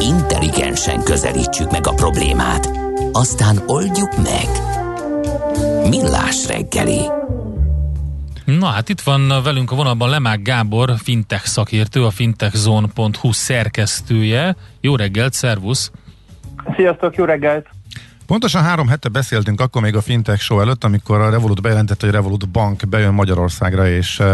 intelligensen közelítsük meg a problémát, aztán oldjuk meg. Millás reggeli. Na hát itt van velünk a vonalban Lemák Gábor, fintech szakértő, a fintechzone.hu szerkesztője. Jó reggelt, szervusz! Sziasztok, jó reggelt! Pontosan 3 hete beszéltünk akkor még a Fintech Show előtt, amikor a Revolut bejelentette, hogy a Revolut Bank bejön Magyarországra, és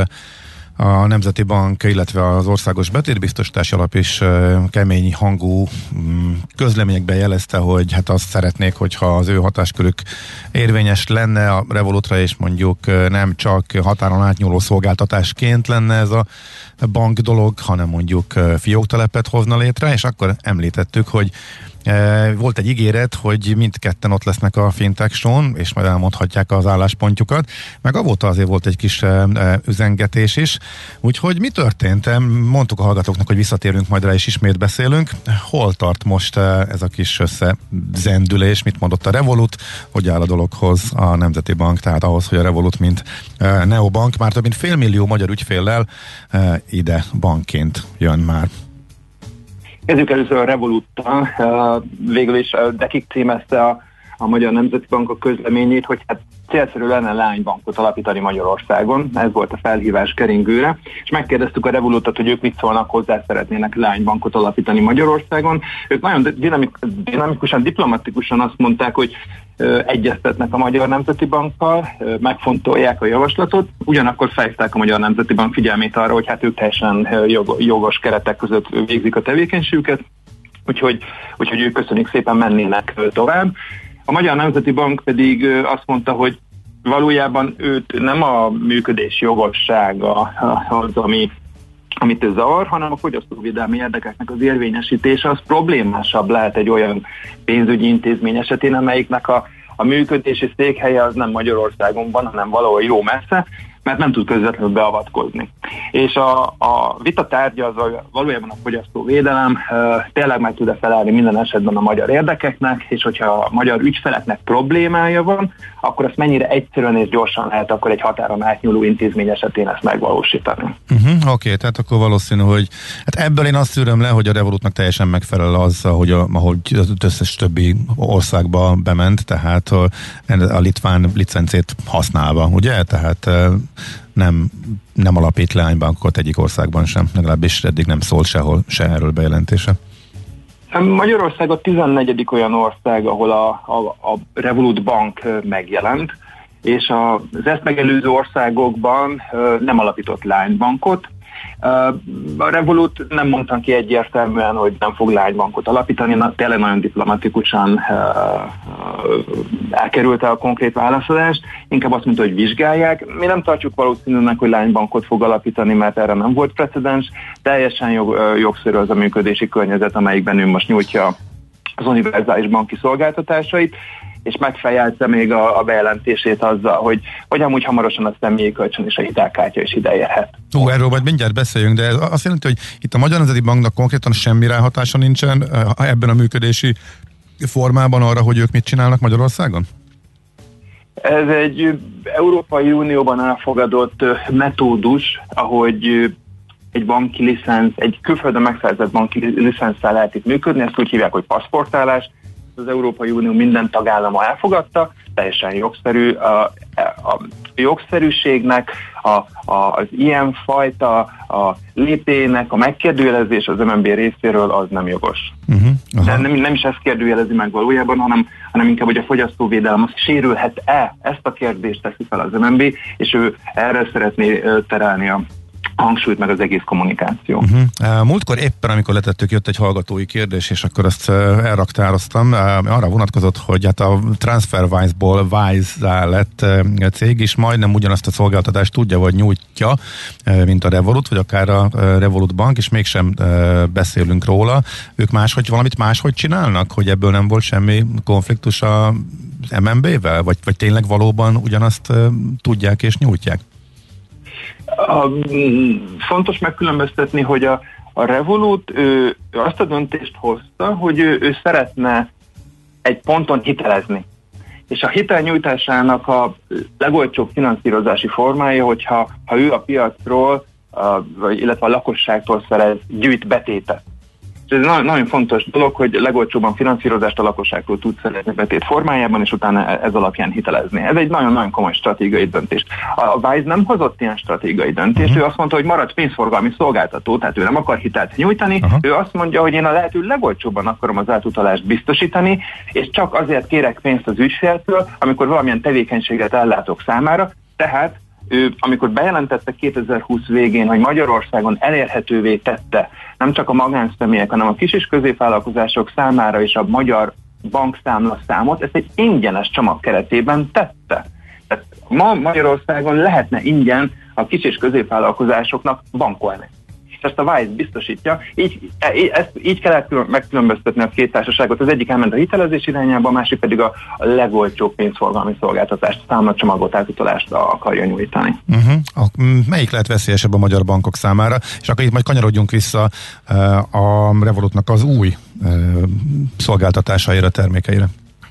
a Nemzeti Bank, illetve az Országos Betétbiztosítási Alap is kemény hangú közleményekben jelezte, hogy hát azt szeretnék, hogyha az ő hatáskörük érvényes lenne a Revolutra, és mondjuk nem csak határon átnyúló szolgáltatásként lenne ez a bank dolog, hanem mondjuk fióktelepet hozna létre, és akkor említettük, hogy volt egy ígéret, hogy mindketten ott lesznek a Fintech Show-n, és majd elmondhatják az álláspontjukat, meg avóta azért volt egy kis üzengetés is. Úgyhogy mi történt? Mondtuk a hallgatóknak, hogy visszatérünk majd rá, és ismét beszélünk. Hol tart most ez a kis összezendülés? Mit mondott a Revolut? Hogy áll a dologhoz a Nemzeti Bank? Tehát ahhoz, hogy a Revolut, mint neobank, már több mint 500 000 magyar ügyféllel ide bankként jön már. Kezdjük először a Revoluttal. Végül is nekik címezte a Magyar Nemzeti Bank a közleményét, hogy hát célszerű lenne lánybankot alapítani Magyarországon. Ez volt a felhívás keringőre. És megkérdeztük a Revolutot, hogy ők mit szólnak hozzá, szeretnének lánybankot alapítani Magyarországon. Ők nagyon dinamikusan, diplomatikusan azt mondták, hogy egyeztetnek a Magyar Nemzeti Bankkal, megfontolják a javaslatot, ugyanakkor felhívták a Magyar Nemzeti Bank figyelmét arra, hogy hát ők teljesen jogos keretek között végzik a tevékenységüket, úgyhogy ők köszönjük szépen, mennének tovább. A Magyar Nemzeti Bank pedig azt mondta, hogy valójában őt nem a működés jogossága az, amit ő zavar, hanem a fogyasztóvédelmi érdekeknek az érvényesítése, az problémásabb lehet egy olyan pénzügyi intézmény esetén, amelyiknek a működési székhelye az nem Magyarországon van, hanem valahol jó messze, mert nem tud közvetlenül beavatkozni. És a vita tárgya az valójában a fogyasztóvédelem, tényleg meg tud-e felelni minden esetben a magyar érdekeknek, és hogyha a magyar ügyfeleknek problémája van, akkor azt mennyire egyszerűen és gyorsan lehet akkor egy határon átnyúló intézmény esetén ezt megvalósítani. Oké, tehát akkor valószínű, hogy hát ebből én azt szűröm le, hogy a Revolutnak teljesen megfelel az, ahogy az összes többi országba bement, tehát a litván licencét használva, ugye? Tehát nem alapít leánybankot egyik országban sem, legalábbis eddig nem szólt sehol se erről bejelentése. Magyarország a 14. olyan ország, ahol a Revolut Bank megjelent, és az ezt megelőző országokban nem alapított lánybankot. A Revolut nem mondtam ki egyértelműen, hogy nem fog lánybankot alapítani, tényleg nagyon diplomatikusan elkerülte a konkrét válaszadást, inkább azt mondta, hogy vizsgálják. Mi nem tartjuk valószínűnek, hogy lánybankot fog alapítani, mert erre nem volt precedens. Teljesen jogszerű az a működési környezet, amelyikben ő most nyújtja az univerzális banki szolgáltatásait, és megfejelte még a bejelentését azzal, hogy amúgy hamarosan a személyi kölcsön és a hitelkártya is ide érhet. Erről majd mindjárt beszéljünk, de ez azt jelenti, hogy itt a Magyar Nemzeti Banknak konkrétan semmi ráhatása nincsen ebben a működési formában arra, hogy ők mit csinálnak Magyarországon? Ez egy Európai Unióban elfogadott metódus, ahogy egy banki licensz, egy külföldön megszerzett banki licenszel lehet itt működni, ezt úgy hívják, hogy passzportálás. Az Európai Unió minden tagállama elfogadta, teljesen jogszerű. A jogszerűségnek, az ilyenfajta a lépének a megkérdőjelezés az MNB részéről az nem jogos. De nem is ezt kérdőjelezi meg valójában, hanem inkább, hogy a fogyasztóvédelem az sérülhet-e, ezt a kérdést teszi fel az MNB, és ő erre szeretné terelni a hangsúlyt, meg az egész kommunikáció. Múltkor éppen, amikor letettük, jött egy hallgatói kérdés, és akkor ezt elraktároztam. Arra vonatkozott, hogy hát a TransferWise-ból Wise lett cég is, majdnem ugyanazt a szolgáltatást tudja, vagy nyújtja, mint a Revolut, vagy akár a Revolut Bank, és mégsem beszélünk róla. Ők valamit máshogy csinálnak, hogy ebből nem volt semmi konfliktus az MNB-vel? Vagy tényleg valóban ugyanazt tudják és nyújtják? Fontos megkülönböztetni, hogy a Revolut azt a döntést hozta, hogy ő szeretne egy ponton hitelezni. És a hitelnyújtásának a legolcsóbb finanszírozási formája, hogyha ő a piacról, illetve a lakosságtól gyűjt betétet. És ez nagyon fontos dolog, hogy legolcsóbban finanszírozást a lakosságtól tud szerezni betét formájában, és utána ez alapján hitelezni. Ez egy nagyon-nagyon komoly stratégiai döntés. A Wise nem hozott ilyen stratégiai döntést, ő azt mondta, hogy marad pénzforgalmi szolgáltató, tehát ő nem akar hitelt nyújtani, ő azt mondja, hogy én a lehető legolcsóbban akarom az átutalást biztosítani, és csak azért kérek pénzt az ügyféltől, amikor valamilyen tevékenységet ellátok számára, tehát ő, amikor bejelentette 2020 végén, hogy Magyarországon elérhetővé tette nem csak a magánszemélyek, hanem a kis- és középvállalkozások számára is a magyar bankszámla számot, ezt egy ingyenes csomag keretében tette. Tehát ma Magyarországon lehetne ingyen a kis- és középvállalkozásoknak bankolni. Ezt a Wise biztosítja, így kellett megkülönböztetni a két társaságot. Az egyik elment a hitelezés irányába, a másik pedig a legolcsóbb pénzforgalmi szolgáltatást, számlacsomagot, átutalást akarja nyújtani. Melyik lehet veszélyesebb a magyar bankok számára? És akkor itt majd kanyarodjunk vissza a Revolutnak az új szolgáltatásaira, termékeire.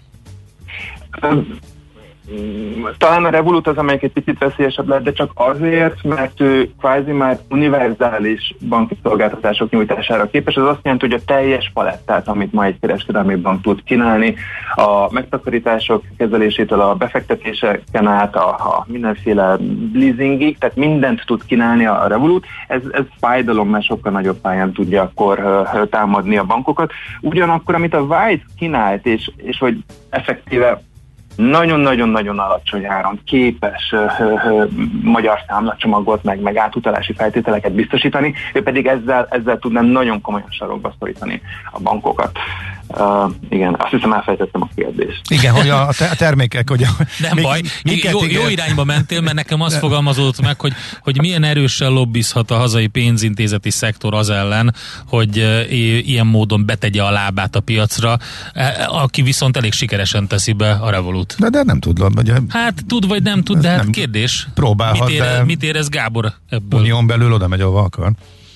Talán a Revolut az, amelyik egy picit veszélyesebb lett, de csak azért, mert ő kvázi már univerzális banki szolgáltatások nyújtására képes. Ez azt jelenti, hogy a teljes palettát, amit ma egy kereskedelmi bank tud kínálni, a megtakarítások kezelésétől a befektetéseken át, a mindenféle leasingig, tehát mindent tud kínálni a Revolut. Ez fájdalommal sokkal nagyobb pályán tudja akkor támadni a bankokat. Ugyanakkor, amit a Wise kínált, és hogy effektíve nagyon-nagyon-nagyon alacsony áron képes magyar számlacsomagot, meg átutalási feltételeket biztosítani, ő pedig ezzel tudná nagyon komolyan sarokba szorítani a bankokat. Igen, azt hiszem elfejtettem a kérdést. Igen, hogy a termékek, hogy nem baj, jó irányba mentél, mert nekem azt fogalmazódott meg, hogy milyen erősen lobbizhat a hazai pénzintézeti szektor az ellen, hogy ilyen módon betegye a lábát a piacra, aki viszont elég sikeresen teszi be a Revolut. De nem tud. Hát tud vagy nem tud, de hát kérdés. Próbálhat, mit érez Gábor ebből? Unión belül oda megy, ahova akar.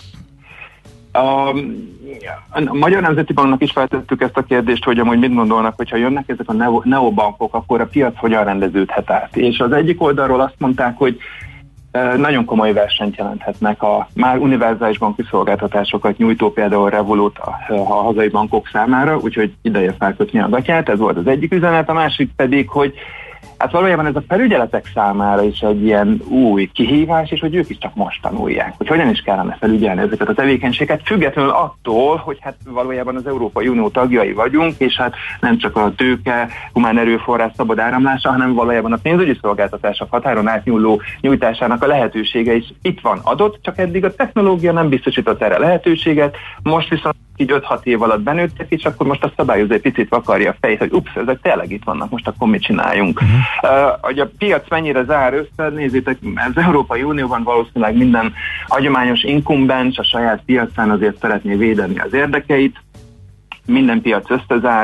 A Magyar Nemzeti Banknak is feltettük ezt a kérdést, hogy amúgy mit gondolnak, hogyha jönnek ezek a neobankok, akkor a piac hogyan rendeződhet át. És az egyik oldalról azt mondták, hogy nagyon komoly versenyt jelenthetnek a már univerzális banki szolgáltatásokat nyújtó, például Revolut a hazai bankok számára, úgyhogy ideje felkötni a gatyát, ez volt az egyik üzenet, a másik pedig, hogy hát valójában ez a felügyeletek számára is egy ilyen új kihívás, és hogy ők is csak most tanulják, hogy hogyan is kellene felügyelni ezeket a tevékenységet, függetlenül attól, hogy hát valójában az Európai Unió tagjai vagyunk, és hát nem csak a tőke, humán erőforrás szabad áramlása, hanem valójában a pénzügyi szolgáltatások határon átnyúló nyújtásának a lehetősége is itt van adott, csak eddig a technológia nem biztosított erre lehetőséget, most viszont így 5-6 év alatt benőttek, és akkor most a szabályozó egy picit vakarja a fejét, hogy ezek tényleg itt vannak, most akkor mit csináljunk. Hogy a piac mennyire zár össze, nézzétek, az Európai Unióban valószínűleg minden hagyományos inkumbens a saját piacán azért szeretné védeni az érdekeit, minden piac összezár,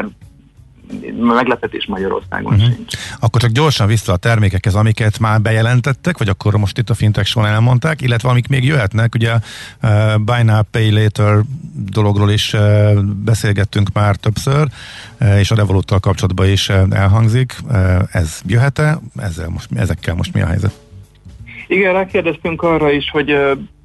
meglepetés Magyarországon sincs. Akkor csak gyorsan vissza a termékekhez, amiket már bejelentettek, vagy akkor most itt a Fintech Show-n elmondták, illetve amik még jöhetnek, ugye Buy Now, Pay Later dologról is beszélgettünk már többször, és a Revoluttal kapcsolatban is elhangzik. Ez jöhet-e? Ezekkel most mi a helyzet? Igen, rákérdeztünk arra is, hogy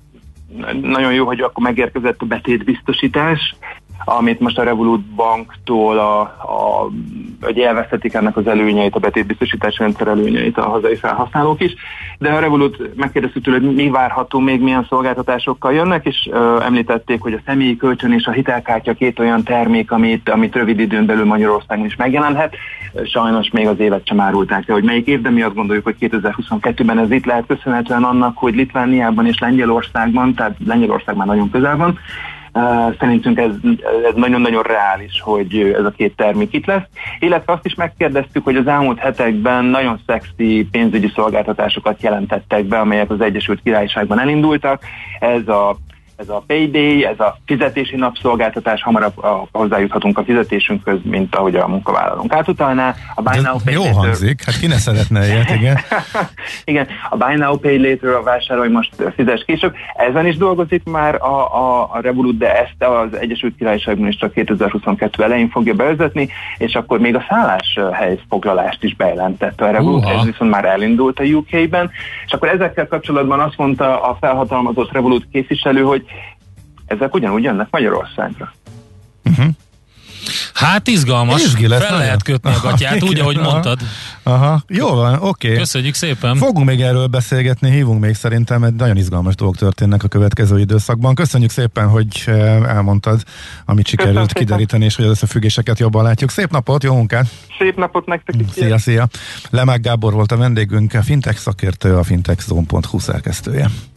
nagyon jó, hogy akkor megérkezett a betétbiztosítás, amit most a Revolut banktól hogy elvesztetik ennek az előnyeit, a betétbiztosítás rendszer előnyeit a hazai felhasználók is, de a Revolut megkérdeztük tőle, hogy mi várható, még milyen szolgáltatásokkal jönnek, és említették, hogy a személyi kölcsön és a hitelkártya két olyan termék, amit rövid időn belül Magyarországon is megjelenhet. Sajnos még az évet sem árulták el, hogy melyik év, de mi azt gondoljuk, hogy 2022-ben ez itt lehet köszönhetően annak, hogy Litvániában és Lengyelországban, tehát Lengyelország már nagyon közel van, szerintünk ez nagyon-nagyon reális, hogy ez a két termék itt lesz. Illetve azt is megkérdeztük, hogy az elmúlt hetekben nagyon szexi pénzügyi szolgáltatásokat jelentettek be, amelyek az Egyesült Királyságban elindultak. Ez a Payday, ez a fizetési napszolgáltatás, hamarabb hozzájuthatunk a fizetésünkhöz, mint ahogy a munkavállalónk átutalná. A Buy Now, Pay Jó Later... hangzik, hát ki ne szeretne ilyet, igen. Igen, a Buy Now, Pay Later, a vásárolj most, fizes később. Ezen is dolgozik már a Revolut, de ezt az Egyesült Királyságban is csak 2022 elején fogja bevezetni, és akkor még a szálláshelyfoglalást is bejelentette a Revolut, ez viszont már elindult a UK-ben, és akkor ezekkel kapcsolatban azt mondta a felhatalmazott Revolut képviselő, hogy ezek ugyanúgy jönnek Magyarországra. Hát izgalmas, fel lehet kötni a gatyát, úgy, ahogy mondtad. Aha, jó van, oké. Köszönjük szépen. Fogunk még erről beszélgetni, hívunk még szerintem, mert nagyon izgalmas dolgok történnek a következő időszakban. Köszönjük szépen, hogy elmondtad, amit sikerült kideríteni, és hogy az összefüggéseket jobban látjuk. Szép napot, jó munkát! Szép napot nektek is! Szia! Lemák Gábor volt a vendégünk, a fintech szakértő, a fintechzone.hu szerkesztője.